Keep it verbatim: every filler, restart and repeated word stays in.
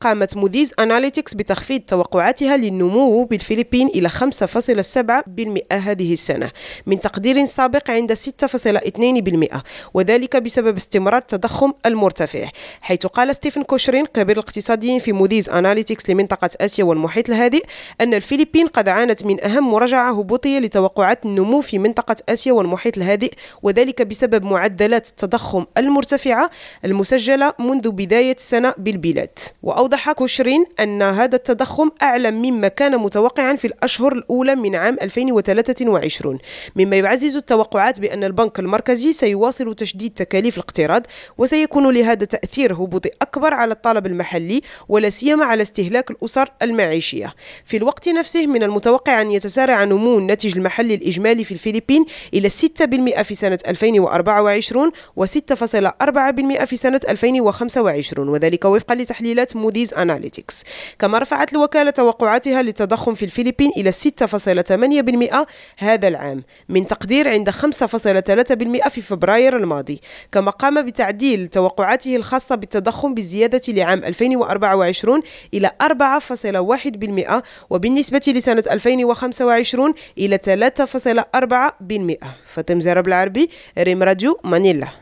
قامت موديز أناليتيكس بتخفيض توقعاتها للنمو بالفلبين إلى خمسة فاصلة سبعة بالمئة هذه السنة من تقدير سابق عند ستة فاصلة اثنين بالمئة، وذلك بسبب استمرار التضخم المرتفع. حيث قال ستيفن كوشرين خبير الاقتصاديين في موديز أناليتيكس لمنطقة آسيا والمحيط الهادئ أن الفلبين قد عانت من أهم مراجعة هبوطية لتوقعات النمو في منطقة آسيا والمحيط الهادئ، وذلك بسبب معدلات التضخم المرتفعة المسجلة منذ بداية السنة بالبلاد. وأوضح كوشرين أن هذا التضخم أعلى مما كان متوقعا في الأشهر الأولى من عام ألفين وثلاثة وعشرين، مما يعزز التوقعات بأن البنك المركزي سيواصل تشديد تكاليف الاقتراض، وسيكون لهذا تأثير هبوطي أكبر على الطلب المحلي ولا سيما على استهلاك الأسر المعيشية. في الوقت نفسه من المتوقع أن يتسارع نمو الناتج المحلي الإجمالي في الفلبين إلى ستة بالمئة في سنة ألفين وأربعة وعشرين وستة فاصلة أربعة بالمئة في سنة ألفين وخمسة وعشرين، وذلك وفقا لتحليلات موديز أناليتيكس. كما رفعت الوكالة توقعاتها للتضخم في الفلبين إلى ستة فاصلة ثمانية بالمئة هذا العام من تقدير عند خمسة فاصلة ثلاثة بالمئة في فبراير الماضي. كما قام بتعديل توقعاته الخاصة بالتضخم بالزيادة لعام ألفين وأربعة وعشرين إلى أربعة فاصلة واحد بالمئة، وبالنسبة لسنة ألفين وخمسة وعشرين إلى ثلاثة فاصلة أربعة بالمئة. فاطمة زهرة بالعربي، ريم راديو، مانيلا.